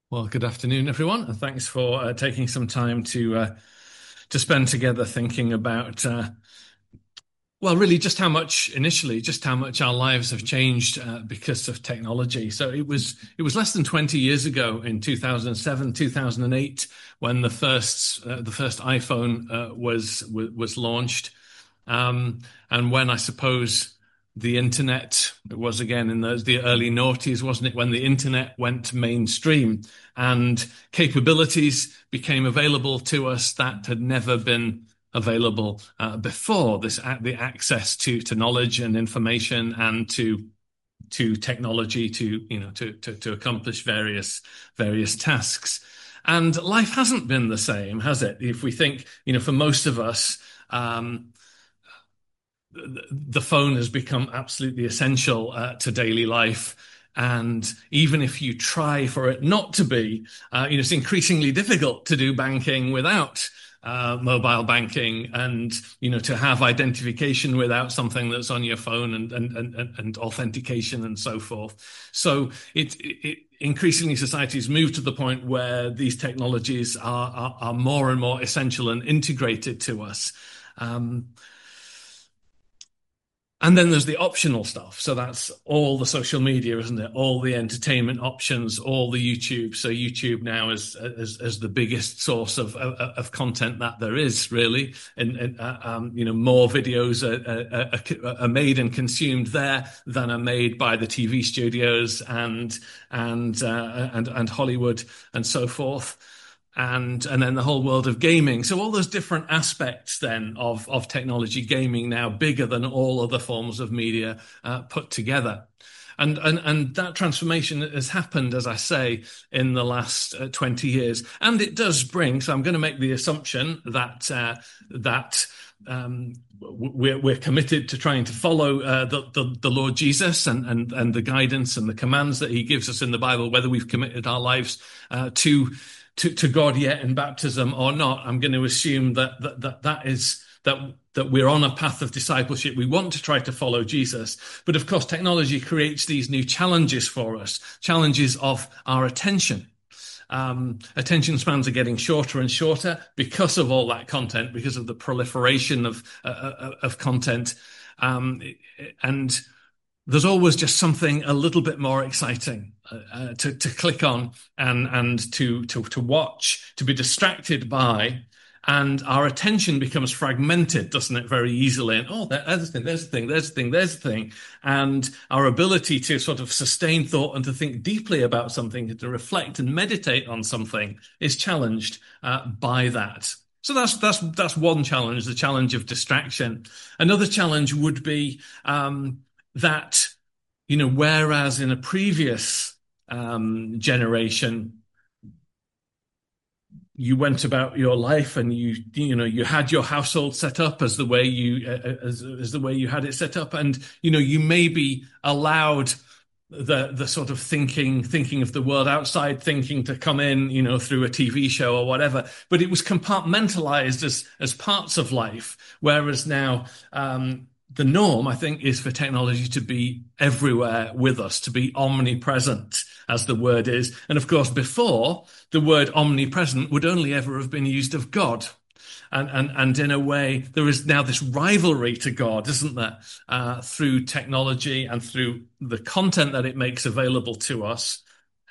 Well, good afternoon, everyone, and thanks for taking some time to spend together thinking about really just how much our lives have changed because of technology. So it was less than 20 years ago in 2007, 2008 when the first iPhone was launched, and when I suppose the internet, it was again in the early noughties, wasn't it, when the internet went mainstream and capabilities became available to us that had never been available before. The access to knowledge and information and to technology to accomplish various tasks. And life hasn't been the same, has it? If we think, for most of us, the phone has become absolutely essential to daily life. And even if you try for it not to be, it's increasingly difficult to do banking without mobile banking, and to have identification without something that's on your phone, and authentication and so forth. So it increasingly societies move to the point where these technologies are more and more essential and integrated to us. And then there's the optional stuff. So that's all the social media, isn't it? All the entertainment options, all the YouTube. So YouTube now is the biggest source of content that there is, really. And more videos are made and consumed there than are made by the TV studios and Hollywood and so forth. And then the whole world of gaming. So all those different aspects then of technology, gaming now bigger than all other forms of media put together. And that transformation has happened, as I say, in the last 20 years. And it does bring, so I'm going to make the assumption that we're committed to trying to follow the Lord Jesus and the guidance and the commands that he gives us in the Bible, whether we've committed our lives to God yet in baptism or not. I'm going to assume that we're on a path of discipleship. We want to try to follow Jesus. But of course, technology creates these new challenges for us, challenges of our attention. Attention spans are getting shorter and shorter because of all that content, because of the proliferation of content. And there's always just something a little bit more exciting to click on and to watch, to be distracted by, and our attention becomes fragmented, doesn't it, very easily? And there's a thing. And our ability to sort of sustain thought and to think deeply about something, to reflect and meditate on something, is challenged by that. So that's one challenge, the challenge of distraction. Another challenge would be that, whereas in a previous generation, you went about your life and you had your household set up as the way you had it set up, and you maybe allowed the sort of thinking of the world outside thinking to come in, through a TV show or whatever, but it was compartmentalized as parts of life. Whereas now, the norm, I think, is for technology to be everywhere with us, to be omnipresent, as the word is. And of course, before, the word omnipresent would only ever have been used of God. And in a way, there is now this rivalry to God, isn't there? Through technology and through the content that it makes available to us.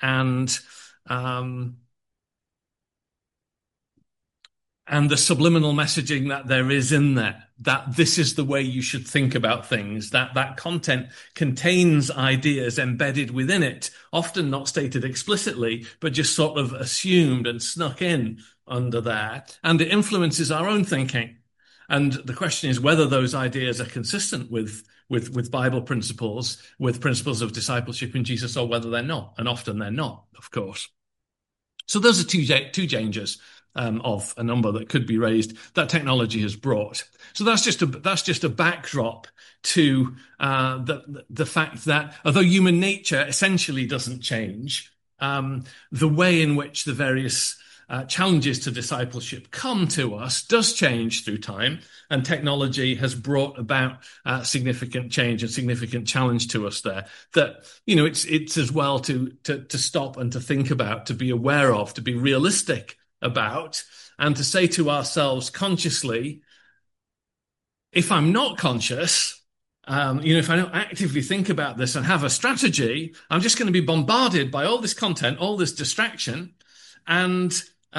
And the subliminal messaging that there is in there, that this is the way you should think about things, that content contains ideas embedded within it, often not stated explicitly, but just sort of assumed and snuck in under there. And it influences our own thinking. And the question is whether those ideas are consistent with Bible principles, with principles of discipleship in Jesus, or whether they're not. And often they're not, of course. So those are two dangers of a number that could be raised that technology has brought. So that's just a backdrop to the fact that although human nature essentially doesn't change, the way in which the various challenges to discipleship come to us does change through time, and technology has brought about significant change and significant challenge to us there. That, it's as well to stop and to think about, to be aware of, to be realistic about, and to say to ourselves consciously, if I'm not conscious, if I don't actively think about this and have a strategy, I'm just going to be bombarded by all this content, all this distraction, and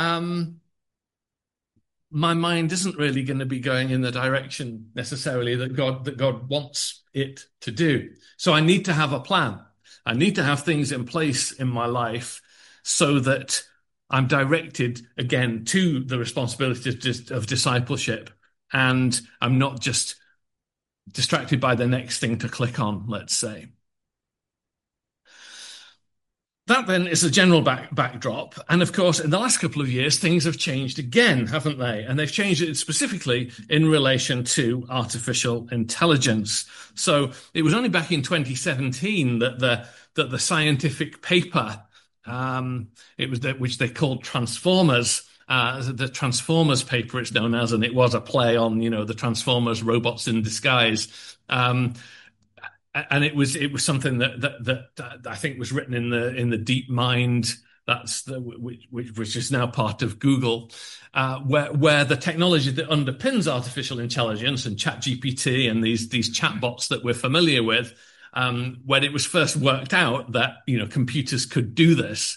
my mind isn't really going to be going in the direction necessarily that God wants it to do. So I need to have a plan. I need to have things in place in my life so that I'm directed again to the responsibilities of discipleship, and I'm not just distracted by the next thing to click on, let's say. That then is a general backdrop. And of course, in the last couple of years, things have changed again, haven't they? And they've changed it specifically in relation to artificial intelligence. So it was only back in 2017 that the scientific paper, which they called Transformers, the Transformers paper, it's known as, and it was a play on, the Transformers, robots in disguise. And it was something that I think was written in the DeepMind, which is now part of Google, where the technology that underpins artificial intelligence and ChatGPT and these chatbots that we're familiar with, when it was first worked out that computers could do this.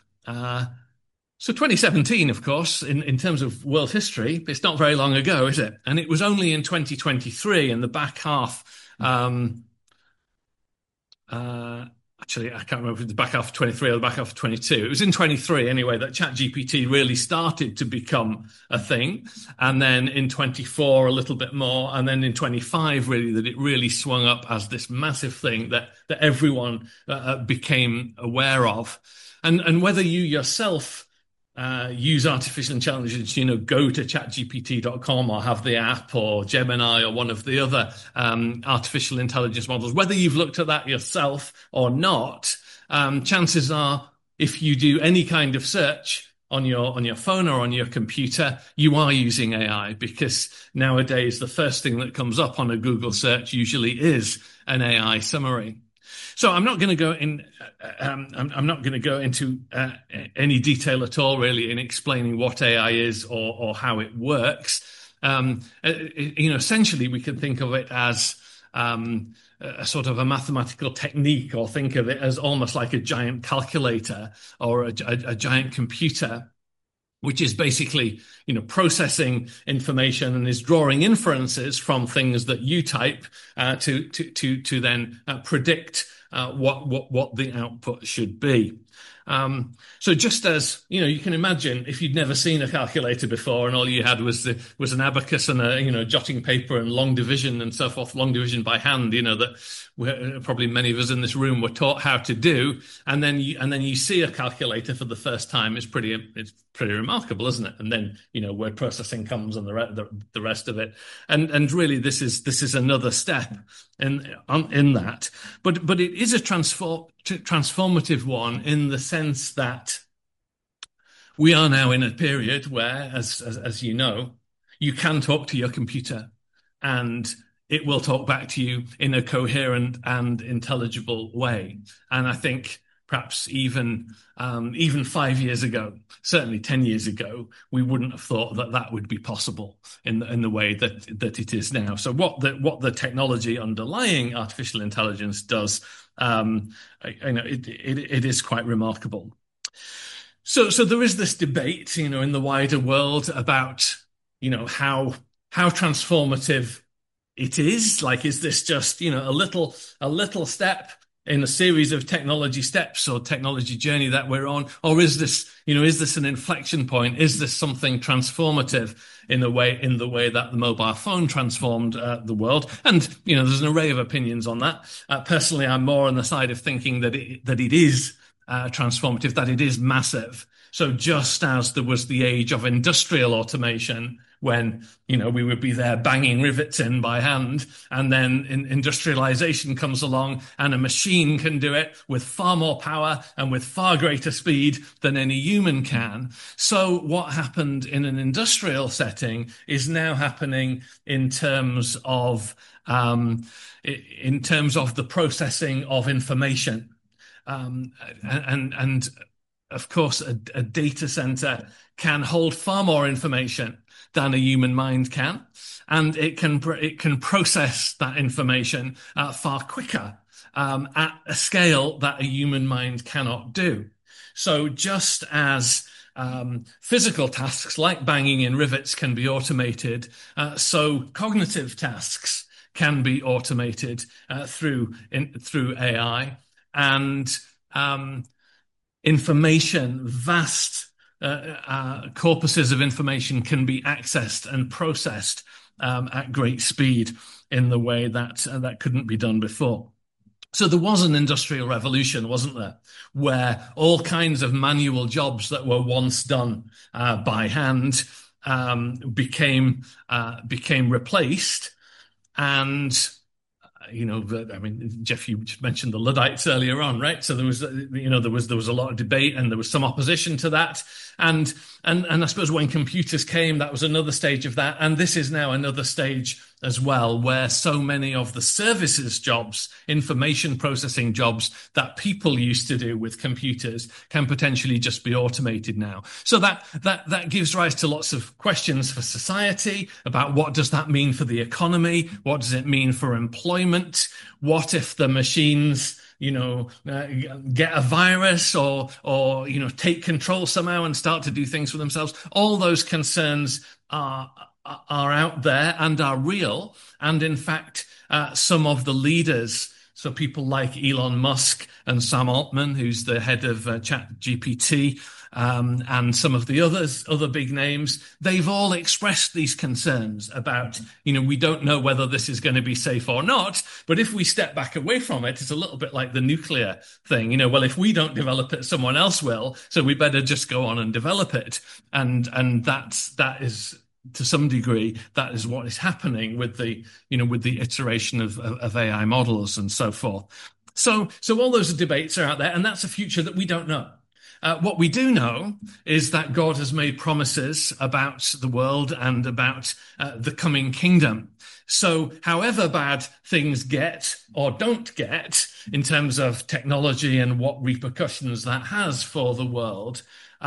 So 2017, of course, in terms of world history, it's not very long ago, is it? And it was only in 2023, in the back half. Actually, I can't remember if it was the back half of 23 or the back half of 22. It was in 23 anyway that ChatGPT really started to become a thing. And then in 24, a little bit more. And then in 25, really, that it really swung up as this massive thing that everyone became aware of. And whether you yourself use artificial intelligence, go to chatgpt.com or have the app or Gemini or one of the other artificial intelligence models, whether you've looked at that yourself or not, chances are if you do any kind of search on your phone or on your computer, you are using AI, because nowadays the first thing that comes up on a Google search usually is an AI summary. So I'm not going to go in. I'm not going to go into any detail at all, really, in explaining what AI is or how it works. Essentially, we can think of it as a sort of a mathematical technique, or think of it as almost like a giant calculator or a giant computer, which is basically, processing information and is drawing inferences from things that you type to then predict what the output should be. So just as, you can imagine if you'd never seen a calculator before and all you had was an abacus and jotting paper and long division and so forth, long division by hand, that probably many of us in this room were taught how to do. And then you see a calculator for the first time. It's pretty remarkable, isn't it? And then, word processing comes and the rest of it. And really this is another step in that. But it is a transformative one in the sense that we are now in a period where, as you know, you can talk to your computer and it will talk back to you in a coherent and intelligible way. And I think perhaps even 5 years ago, certainly 10 years ago, we wouldn't have thought that would be possible in the way that it is now. So what the technology underlying artificial intelligence does, it is quite remarkable. So there is this debate, in the wider world about, how transformative it is. Like, is this just, a little step in a series of technology steps or technology journey that we're on? Or is this an inflection point? Is this something transformative in the way that the mobile phone transformed the world? And, there's an array of opinions on that. Personally, I'm more on the side of thinking that it is transformative, that it is massive. So just as there was the age of industrial automation, when, we would be there banging rivets in by hand, and then industrialization comes along and a machine can do it with far more power and with far greater speed than any human can. So what happened in an industrial setting is now happening in terms of the processing of information. And of course, a data center can hold far more information than a human mind can, and it can process that information far quicker at a scale that a human mind cannot do. So just as physical tasks like banging in rivets can be automated, so cognitive tasks can be automated through AI, and vast corpuses of information can be accessed and processed at great speed in the way that couldn't be done before. So there was an industrial revolution, wasn't there, where all kinds of manual jobs that were once done by hand became replaced. And Jeff, you just mentioned the Luddites earlier on, right? So there was a lot of debate, and there was some opposition to that. And I suppose when computers came, that was another stage of that. And this is now another stage as well, where so many of the services jobs, information processing jobs that people used to do with computers can potentially just be automated now. So that gives rise to lots of questions for society about what does that mean for the economy? What does it mean for employment? What if the machines get a virus or take control somehow and start to do things for themselves? All those concerns are out there and are real. And in fact, some of the leaders, so people like Elon Musk and Sam Altman, who's the head of ChatGPT, and some of the other big names, they've all expressed these concerns about, we don't know whether this is going to be safe or not, but if we step back away from it, it's a little bit like the nuclear thing. Well, if we don't develop it, someone else will, so we better just go on and develop it. And that is, to some degree, that is what is happening with the iteration of AI models and so forth. So all those debates are out there, and that's a future that we don't know. What we do know is that God has made promises about the world and about the coming kingdom. So however bad things get or don't get in terms of technology and what repercussions that has for the world,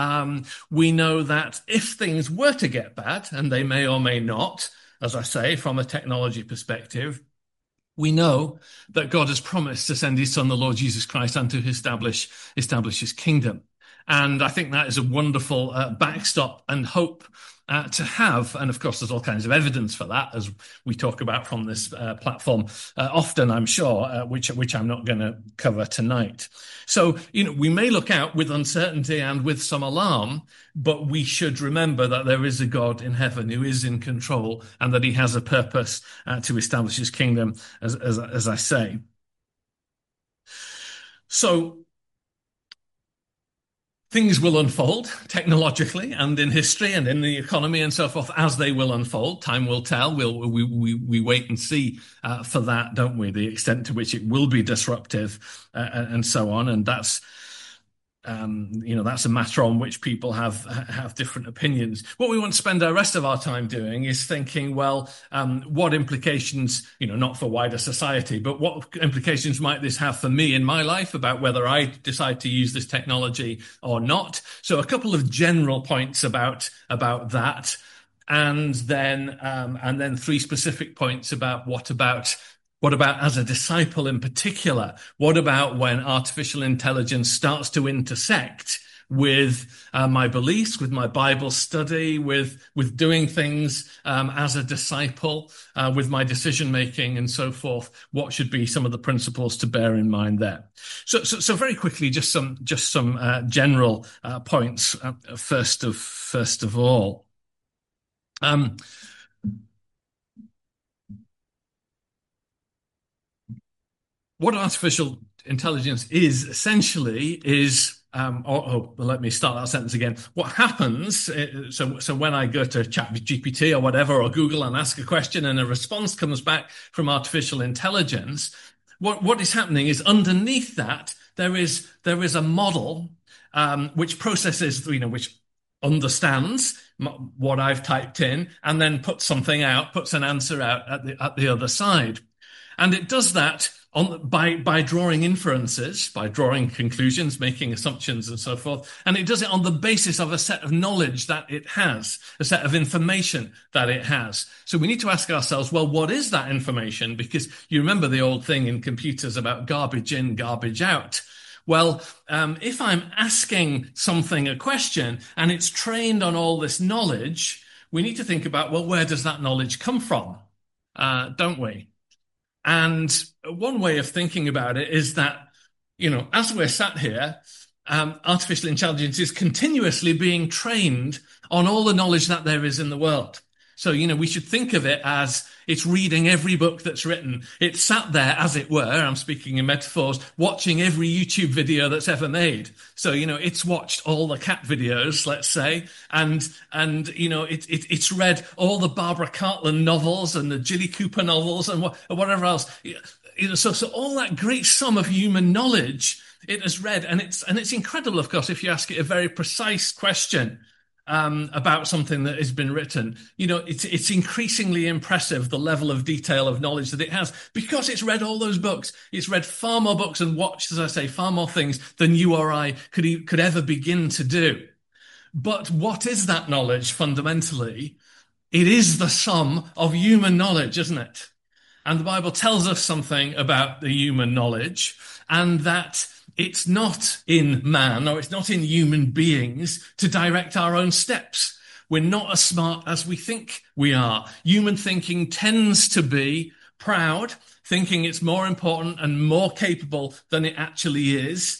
we know that if things were to get bad, and they may or may not, as I say, from a technology perspective, we know that God has promised to send his son, the Lord Jesus Christ, and to establish his kingdom. And I think that is a wonderful backstop and hope to have. And of course, there's all kinds of evidence for that, as we talk about from this platform often, I'm sure, which I'm not going to cover tonight. So, we may look out with uncertainty and with some alarm, but we should remember that there is a God in heaven who is in control, and that he has a purpose to establish his kingdom, as I say. So, things will unfold technologically and in history and in the economy and so forth as they will unfold. Time will tell. We wait and see for that, don't we? The extent to which it will be disruptive and so on. And that's that's a matter on which people have different opinions. What we want to spend the rest of our time doing is thinking, well, what implications, not for wider society, but what implications might this have for me in my life about whether I decide to use this technology or not? So a couple of general points about that, and then three specific points about what about as a disciple in particular? What about when artificial intelligence starts to intersect with my beliefs, with my Bible study, with doing things as a disciple, with my decision making and so forth? What should be some of the principles to bear in mind there? So very quickly, just some general points. First of all. What artificial intelligence is essentially is let me start that sentence again. What happens? So when I go to ChatGPT or whatever or Google and ask a question and a response comes back from artificial intelligence, what is happening is underneath that there is a model which processes, which understands what I've typed in and then puts something out, puts an answer out at the other side. And it does that by drawing inferences, by drawing conclusions, making assumptions and so forth. And it does it on the basis of a set of knowledge that it has, a set of information that it has. So we need to ask ourselves, well, what is that information? Because you remember the old thing in computers about garbage in, garbage out. Well, if I'm asking something a question and it's trained on all this knowledge, we need to think about, well, where does that knowledge come from? Don't we? And one way of thinking about it is that, as we're sat here, artificial intelligence is continuously being trained on all the knowledge that there is in the world. So, we should think of it as it's reading every book that's written. It's sat there, as it were, I'm speaking in metaphors, watching every YouTube video that's ever made. So, it's watched all the cat videos, let's say, and it's read all the Barbara Cartland novels and the Jilly Cooper novels and whatever else. So all that great sum of human knowledge it has read, and it's incredible, of course, if you ask it a very precise question about something that has been written. It's increasingly impressive, the level of detail of knowledge that it has, because it's read all those books. It's read far more books and watched, as I say, far more things than you or I could ever begin to do. But what is that knowledge fundamentally? It is the sum of human knowledge, isn't it? And the Bible tells us something about the human knowledge, and that it's not in man, or it's not in human beings to direct our own steps. We're not as smart as we think we are. Human thinking tends to be proud, thinking it's more important and more capable than it actually is.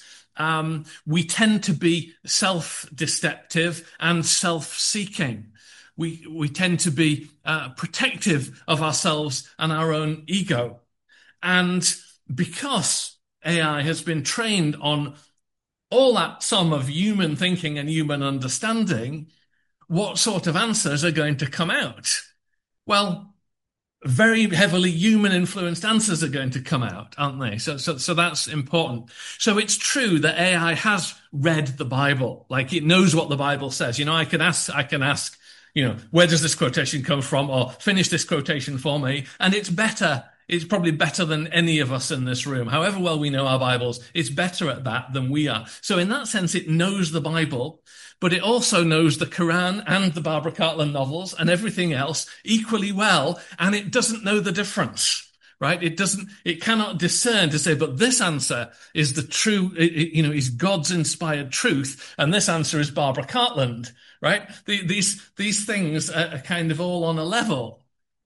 We tend to be self-deceptive and self-seeking. We tend to be protective of ourselves and our own ego. And because AI has been trained on all that sum of human thinking and human understanding, what sort of answers are going to come out? Well, very heavily human-influenced answers are going to come out, aren't they? So that's important. So it's true that AI has read the Bible, like it knows what the Bible says. I can ask, where does this quotation come from? Or finish this quotation for me. And it's better. It's probably better than any of us in this room. However well we know our Bibles, it's better at that than we are. So in that sense, it knows the Bible, but it also knows the Quran and the Barbara Cartland novels and everything else equally well, and it doesn't know the difference, right? It cannot discern to say, but this answer is the true, is God's inspired truth, and this answer is Barbara Cartland, right? These things are kind of all on a level.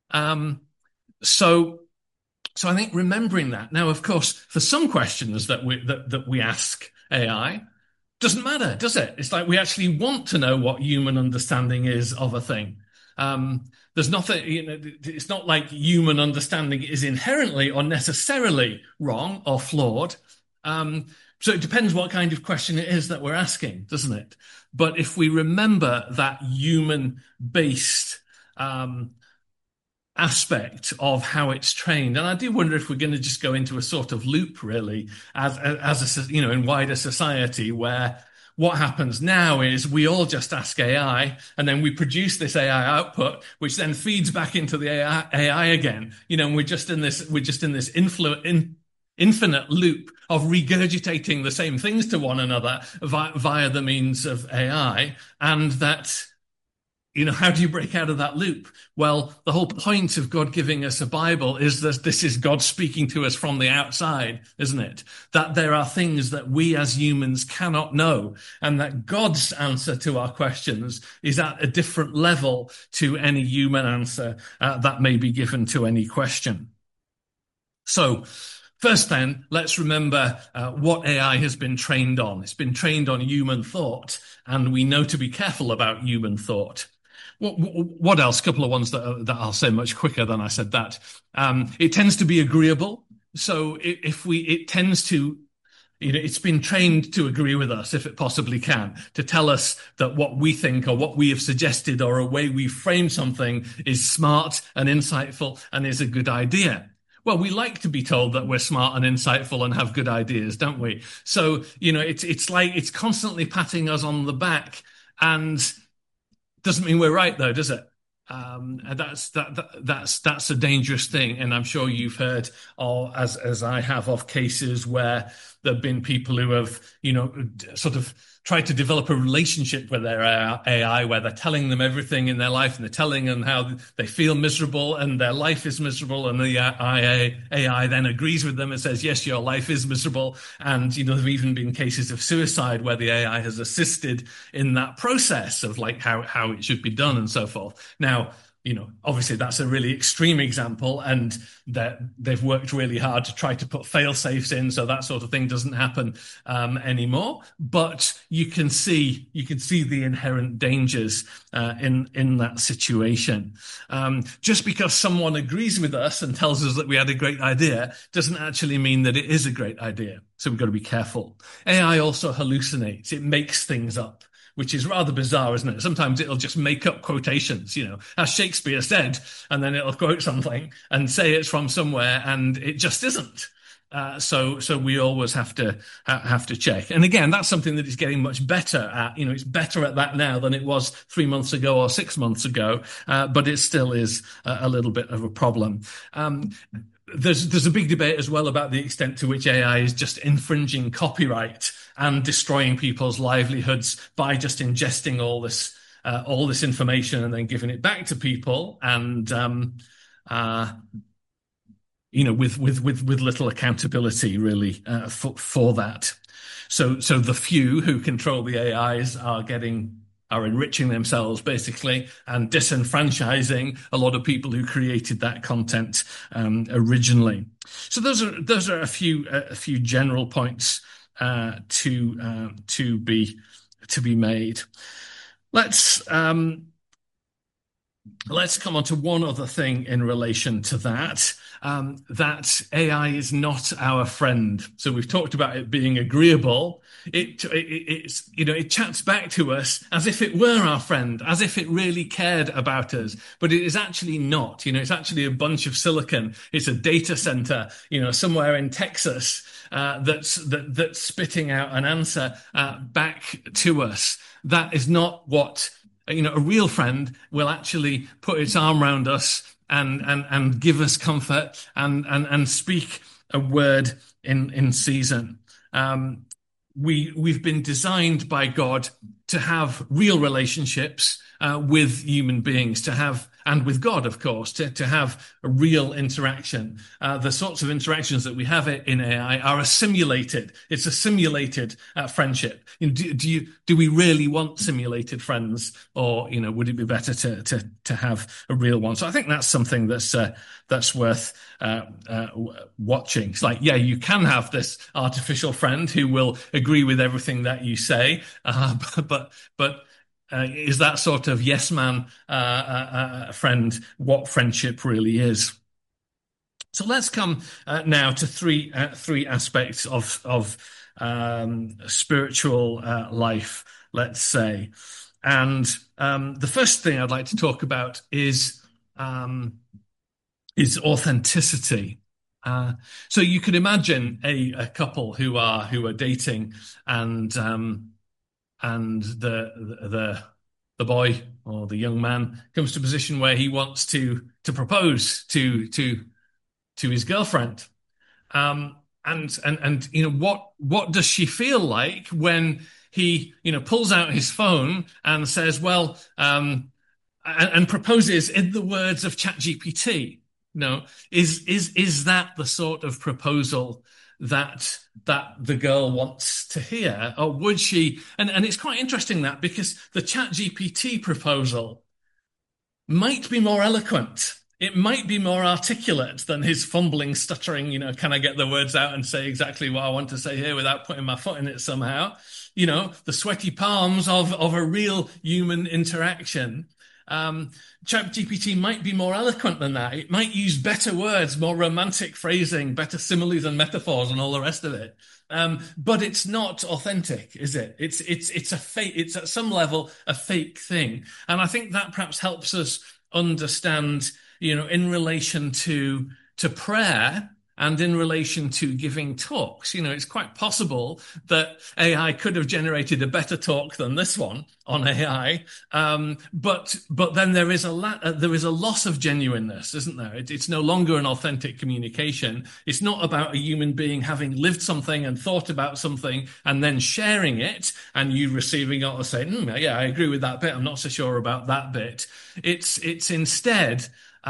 So I think remembering that. Now, of course, for some questions that we ask AI, doesn't matter, does it? It's like we actually want to know what human understanding is of a thing. There's nothing, it's not like human understanding is inherently or necessarily wrong or flawed. So it depends what kind of question it is that we're asking, doesn't it? But if we remember that human-based aspect of how it's trained. And I do wonder if we're going to just go into a sort of loop, really, as in wider society, where what happens now is we all just ask AI, and then we produce this AI output, which then feeds back into the AI again. And we're just in this infinite loop of regurgitating the same things to one another via the means of AI, and that. How do you break out of that loop? Well, the whole point of God giving us a Bible is that this is God speaking to us from the outside, isn't it? That there are things that we as humans cannot know, and that God's answer to our questions is at a different level to any human answer that may be given to any question. So, first then, let's remember what AI has been trained on. It's been trained on human thought, and we know to be careful about human thought. What else? A couple of ones that I'll say much quicker than I said that. It tends to be agreeable. So it tends to It's been trained to agree with us if it possibly can, to tell us that what we think or what we have suggested or a way we frame something is smart and insightful and is a good idea. Well, we like to be told that we're smart and insightful and have good ideas, don't we? So, it's like it's constantly patting us on the back, and doesn't mean we're right, though, does it? And that's a dangerous thing, and I'm sure you've heard, or as I have, of cases where there have been people who have, sort of tried to develop a relationship with their AI, where they're telling them everything in their life, and they're telling them how they feel miserable and their life is miserable, and the AI then agrees with them and says, yes, your life is miserable. And there have even been cases of suicide where the AI has assisted in that process of like how it should be done and so forth. Now, obviously that's a really extreme example, and that they've worked really hard to try to put fail safes in so that sort of thing doesn't happen anymore. But you can see the inherent dangers in that situation. Just because someone agrees with us and tells us that we had a great idea doesn't actually mean that it is a great idea. So we've got to be careful. AI also hallucinates. It makes things up, which is rather bizarre, isn't it? Sometimes it'll just make up quotations, as Shakespeare said, and then it'll quote something and say it's from somewhere, and it just isn't. So we always have to check. And again, that's something that is getting much better at. It's better at that now than it was 3 months ago or 6 months ago, but it still is a little bit of a problem. There's a big debate as well about the extent to which AI is just infringing copyright and destroying people's livelihoods by just ingesting all this information and then giving it back to people, and with little accountability really for that. So the few who control the AIs are enriching themselves basically and disenfranchising a lot of people who created that content originally. So those are a few general points to be made. Let's come on to one other thing in relation to that. That AI is not our friend. So we've talked about it being agreeable. It chats back to us as if it were our friend, as if it really cared about us, but it is actually not. It's actually a bunch of silicon. It's a data center, somewhere in Texas, that's spitting out an answer back to us. That is not what a real friend will actually put its arm around us and give us comfort and speak a word in season. We've been designed by God to have real relationships with human beings, and with God, of course, to have a real interaction. The sorts of interactions that we have in AI are simulated. It's a simulated friendship. Do we really want simulated friends, or would it be better to have a real one? So I think that's something that's worth watching. It's like, yeah, you can have this artificial friend who will agree with everything that you say, but is that sort of yes man friend what friendship really is? So let's come now to three aspects of spiritual life, let's say. And the first thing I'd like to talk about is authenticity. So you could imagine a couple who are dating, and the boy or the young man comes to a position where he wants to propose to his girlfriend. And what does she feel like when he pulls out his phone and says, well, and proposes in the words of ChatGPT? Is that the sort of proposal that the girl wants to hear? Or would she? And it's quite interesting that, because the ChatGPT proposal might be more eloquent. It might be more articulate than his fumbling, stuttering, can I get the words out and say exactly what I want to say here without putting my foot in it somehow? The sweaty palms of a real human interaction. ChatGPT might be more eloquent than that. It might use better words, more romantic phrasing, better similes and metaphors and all the rest of it. But it's not authentic, is it? It's a fake. It's at some level a fake thing, and I think that perhaps helps us understand, in relation to prayer and in relation to giving talks. It's quite possible that AI could have generated a better talk than this one on AI, but then there is a loss of genuineness, isn't there? It's no longer an authentic communication. It's not about a human being having lived something and thought about something and then sharing it, and you receiving it or saying, "Yeah, I agree with that bit. I'm not so sure about that bit." It's instead.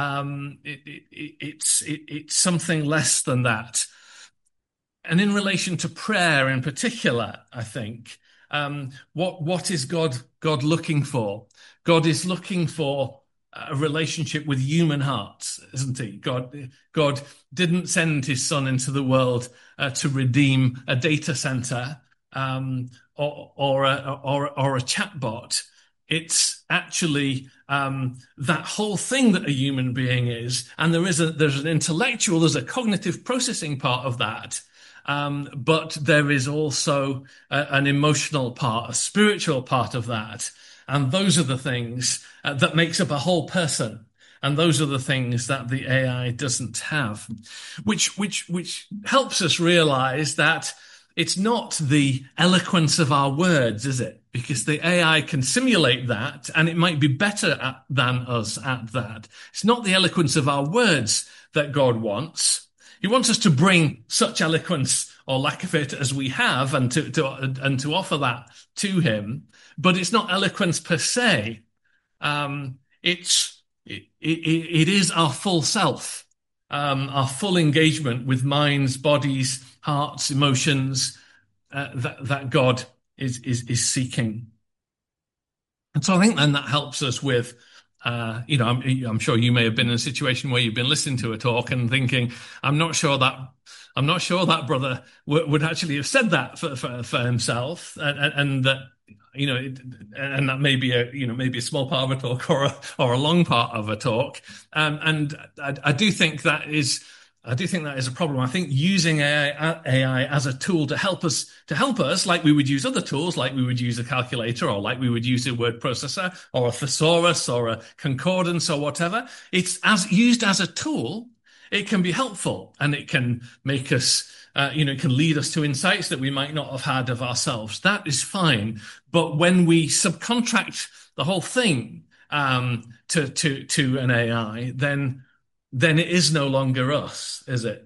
It's something less than that. And in relation to prayer in particular, I think, what is God looking for? God is looking for a relationship with human hearts, isn't he? God didn't send his son into the world to redeem a data center, or a chatbot. It's actually that whole thing that a human being is, and there's an intellectual, there's a cognitive processing part of that, but there is also an emotional part, a spiritual part of that, and those are the things that makes up a whole person. And those are the things that the AI doesn't have, which helps us realize that it's not the eloquence of our words, is it? Because the AI can simulate that, and it might be better than us at that. It's not the eloquence of our words that God wants. He wants us to bring such eloquence or lack of it as we have, and to offer that to him. But it's not eloquence per se. It is our full self, our full engagement with minds, bodies, hearts, emotions, that God is seeking. And so I think then that helps us with, I'm sure you may have been in a situation where you've been listening to a talk and thinking, I'm not sure that brother would actually have said that for himself, and that, and that may be maybe a small part of a talk or a long part of a talk. And I do think that is a problem. I think using AI as a tool to help us, like we would use other tools, like we would use a calculator, or like we would use a word processor, or a thesaurus, or a concordance, or whatever. It's used as a tool. It can be helpful, and it can make us, it can lead us to insights that we might not have had of ourselves. That is fine. But when we subcontract the whole thing to an AI, then it is no longer us, is it?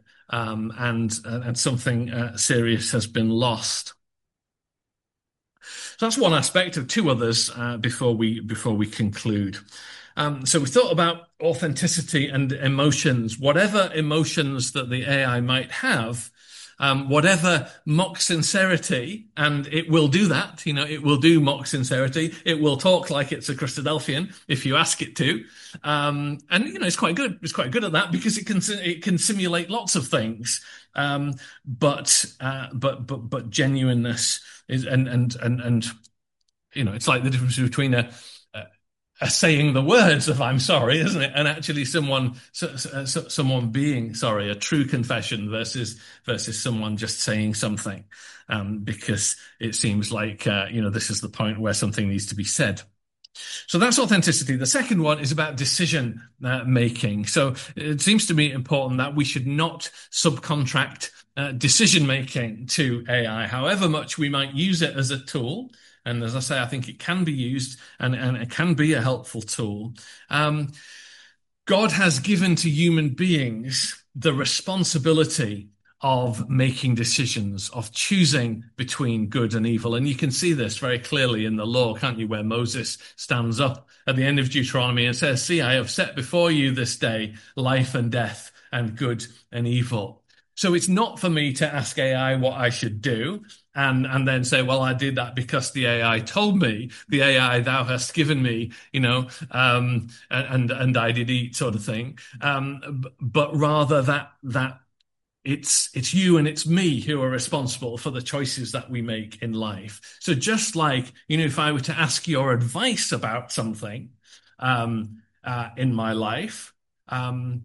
And something serious has been lost. So that's one aspect. Of two others before we conclude. So we thought about authenticity and emotions. Whatever emotions that the AI might have, whatever mock sincerity, and it will do that. It will do mock sincerity. It will talk like it's a Christadelphian if you ask it to, and it's quite good. It's quite good at that because it can simulate lots of things. But genuineness is, and it's like the difference between a saying the words of "I'm sorry," isn't it? And actually someone being sorry, a true confession versus someone just saying something, because it seems like, this is the point where something needs to be said. So that's authenticity. The second one is about decision making. So it seems to me important that we should not subcontract decision making to AI, however much we might use it as a tool. And as I say, I think it can be used, and it can be a helpful tool. God has given to human beings the responsibility of making decisions, of choosing between good and evil. And you can see this very clearly in the law, can't you, where Moses stands up at the end of Deuteronomy and says, "See, I have set before you this day life and death, and good and evil." So it's not for me to ask AI what I should do and then say, well, I did that because the AI told me, the AI thou hast given me, and I did eat, sort of thing. But rather that it's you and it's me who are responsible for the choices that we make in life. So just like, if I were to ask your advice about something in my life,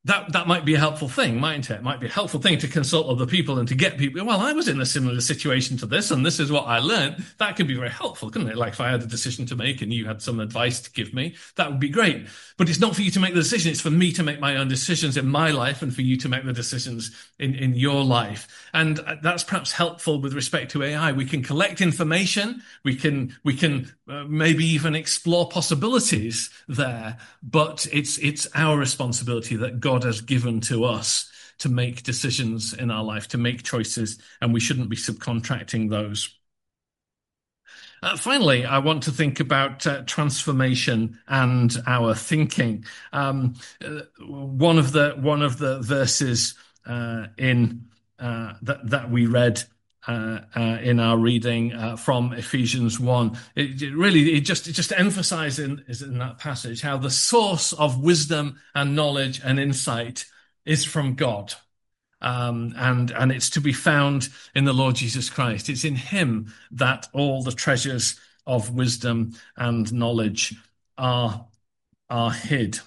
that might be a helpful thing, mightn't it? It might be a helpful thing to consult other people and to get people. Well, I was in a similar situation to this, and this is what I learned. That could be very helpful, couldn't it? Like if I had a decision to make and you had some advice to give me, that would be great. But it's not for you to make the decision. It's for me to make my own decisions in my life and for you to make the decisions in your life. And that's perhaps helpful with respect to AI. We can collect information. We can maybe even explore possibilities there, but it's our responsibility that God has given to us to make decisions in our life, to make choices, and we shouldn't be subcontracting those. Finally, I want to think about transformation and our thinking. One of the verses in that we read in our reading from Ephesians 1, it just emphasizes in that passage how the source of wisdom and knowledge and insight is from God. And it's to be found in the Lord Jesus Christ. It's in him that all the treasures of wisdom and knowledge are hid.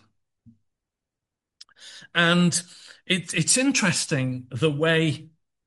And it's interesting the way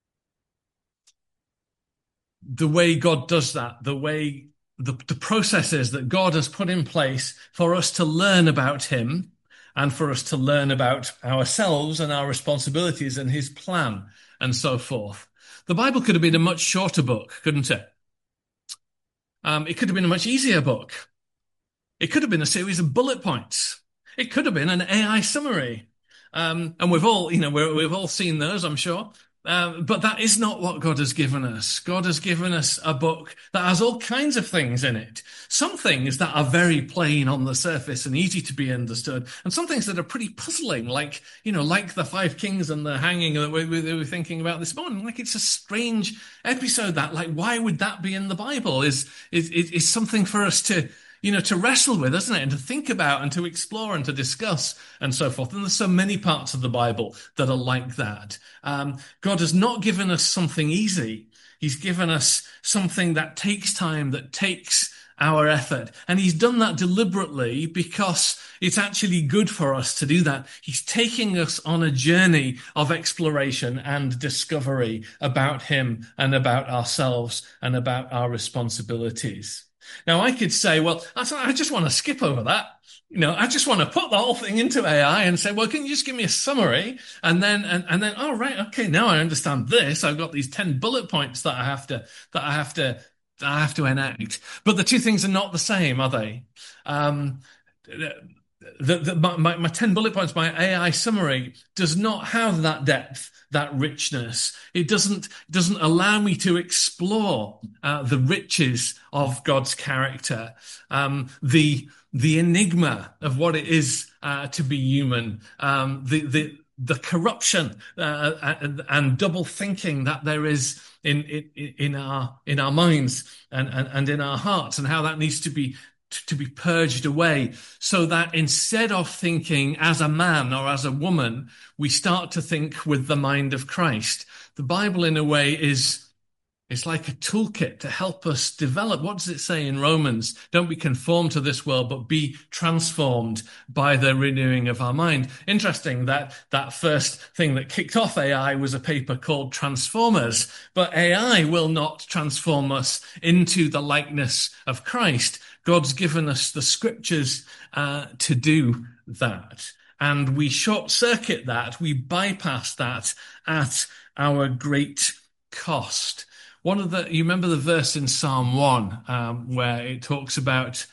God does that, the way the processes that God has put in place for us to learn about him and for us to learn about ourselves and our responsibilities and his plan and so forth. The Bible could have been a much shorter book, couldn't it? It could have been a much easier book. It could have been a series of bullet points. It could have been an AI summary. And we've all seen those, I'm sure. But that is not what God has given us. God has given us a book that has all kinds of things in it. Some things that are very plain on the surface and easy to be understood, and some things that are pretty puzzling, like the five kings and the hanging that we were thinking about this morning. Like it's a strange episode that, like, why would that be in the Bible? Is something for us to wrestle with, isn't it? And to think about and to explore and to discuss and so forth. And there's so many parts of the Bible that are like that. God has not given us something easy. He's given us something that takes time, that takes our effort. And he's done that deliberately because it's actually good for us to do that. He's taking us on a journey of exploration and discovery about him and about ourselves and about our responsibilities. Now, I could say, well, I just want to skip over that. I just want to put the whole thing into AI and say, well, can you just give me a summary? And then, oh, right. Okay. Now I understand this. I've got these 10 bullet points that I have to enact. But the two things are not the same, are they? My 10 bullet points, my AI summary does not have that depth, that richness. It doesn't allow me to explore the riches of God's character, the enigma of what it is to be human, the corruption and double thinking that there is in our minds and in our hearts, and how that needs to be purged away, so that instead of thinking as a man or as a woman, we start to think with the mind of Christ. The Bible, in a way, it's like a toolkit to help us develop. What does it say in Romans? Don't be conformed to this world, but be transformed by the renewing of our mind. Interesting that first thing that kicked off AI was a paper called Transformers, but AI will not transform us into the likeness of Christ. God's given us the scriptures to do that. And we short circuit that, we bypass that at our great cost. You remember the verse in Psalm 1 where it talks about,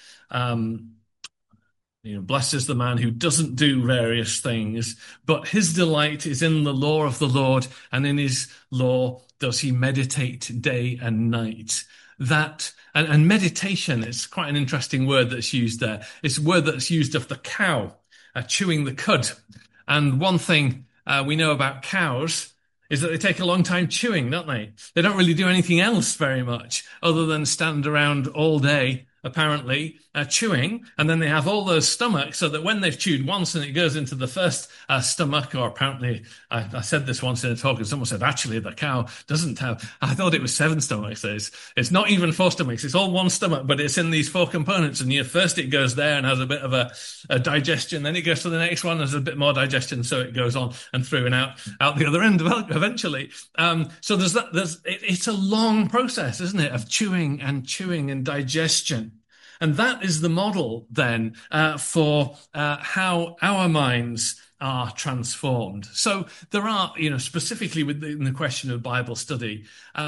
blessed is the man who doesn't do various things, but his delight is in the law of the Lord, and in his law does he meditate day and night. And meditation is quite an interesting word that's used there. It's a word that's used of the cow chewing the cud. And one thing we know about cows is that they take a long time chewing, don't they? They don't really do anything else very much other than stand around all day apparently, chewing, and then they have all those stomachs so that when they've chewed once and it goes into the first stomach, or apparently, I said this once in a talk and someone said, actually, the cow doesn't have, I thought it was 7 stomachs. It's not even 4 stomachs. It's all one stomach, but it's in these 4 components. And first it goes there and has a bit of a digestion. Then it goes to the next one, there's a bit more digestion. So it goes on and through and out the other end eventually. So it's a long process, isn't it, of chewing and digestion. And that is the model then for how our minds are transformed. So there are, specifically within the question of Bible study,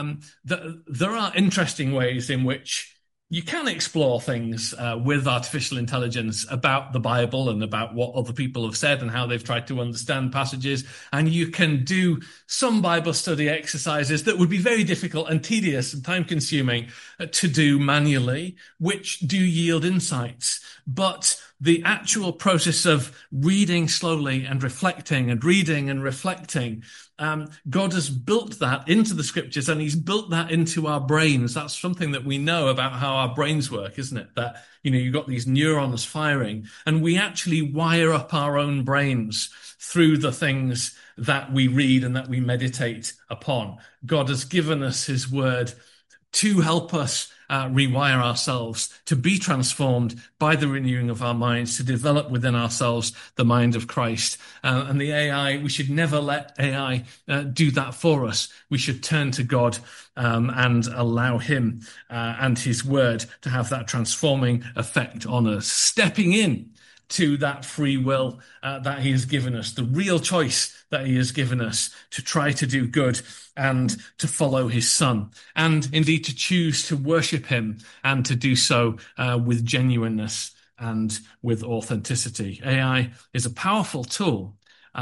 there are interesting ways in which you can explore things with artificial intelligence about the Bible and about what other people have said and how they've tried to understand passages. And you can do some Bible study exercises that would be very difficult and tedious and time-consuming to do manually, which do yield insights. But the actual process of reading slowly and reflecting and reading and reflecting, God has built that into the scriptures, and he's built that into our brains. That's something that we know about how our brains work, isn't it? That, you've got these neurons firing, and we actually wire up our own brains through the things that we read and that we meditate upon. God has given us his word to help us rewire ourselves, to be transformed by the renewing of our minds, to develop within ourselves the mind of Christ. And the AI, we should never let AI do that for us. We should turn to God and allow him and his word to have that transforming effect on us, stepping in to that free will that he has given us, the real choice that he has given us to try to do good and to follow his son, and indeed to choose to worship him and to do so with genuineness and with authenticity. AI is a powerful tool,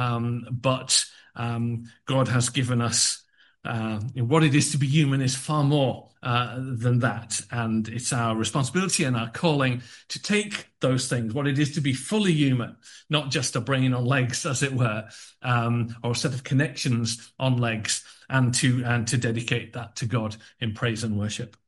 but God has given us what it is to be human is far more than that. And it's our responsibility and our calling to take those things, what it is to be fully human, not just a brain on legs, as it were, or a set of connections on legs, and to dedicate that to God in praise and worship.